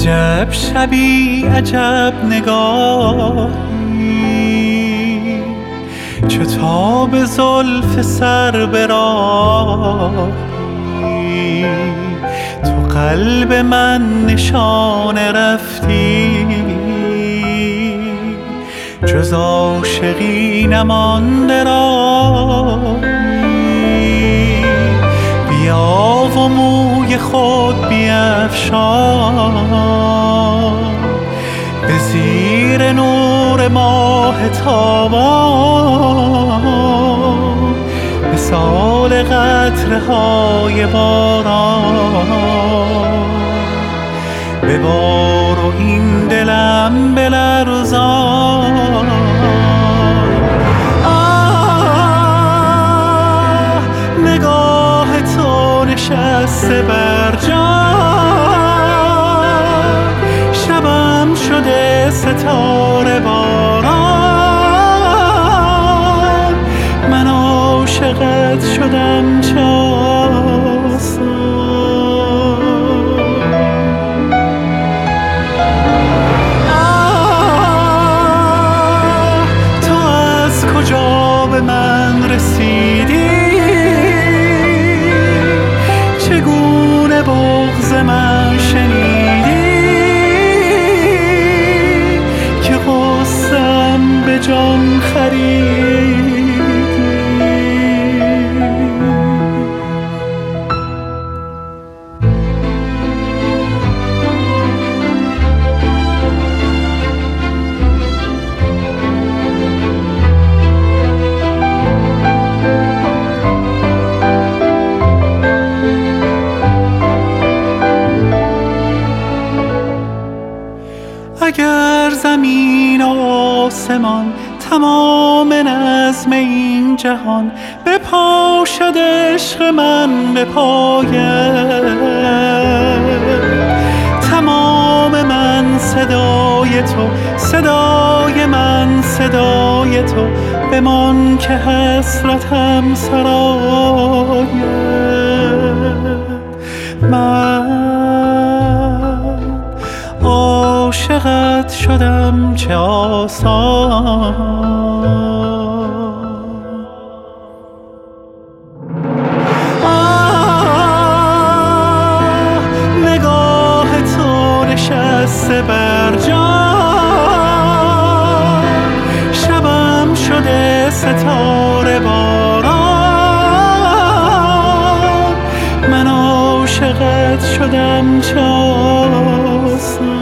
عجب شبی عجب نگاهی، چو تاب زلف سر به راهی، تو قلب من نشانه رفتی، جز عاشقی نمانده راهی. بیا و موی خود بیفشان، به زیر نور ماه تابان، مثال قطره های باران. ببار و این دلم بلرزان. نگاه تو نشسته بر جان، شبم شده ستاره باران. من عاشقت شدم چه آسان. تو از کجا به من رسیدی؟ چگونه بغض من شنیدی که غصه‌ام به جان خریدی؟ اگر زمین و آسمان تمام نظم این جهان بپاشد عشق من به پایت، تمام من صدای تو، صدای من صدای تو، بمان که حسرتم سرایت. من عاشقت شدم چه آسان. نگاه تو نشسته بر جان، شبم شده ستاره باران. من عاشقت شدم چه آسان.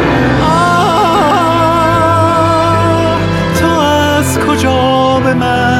تو از کجا به من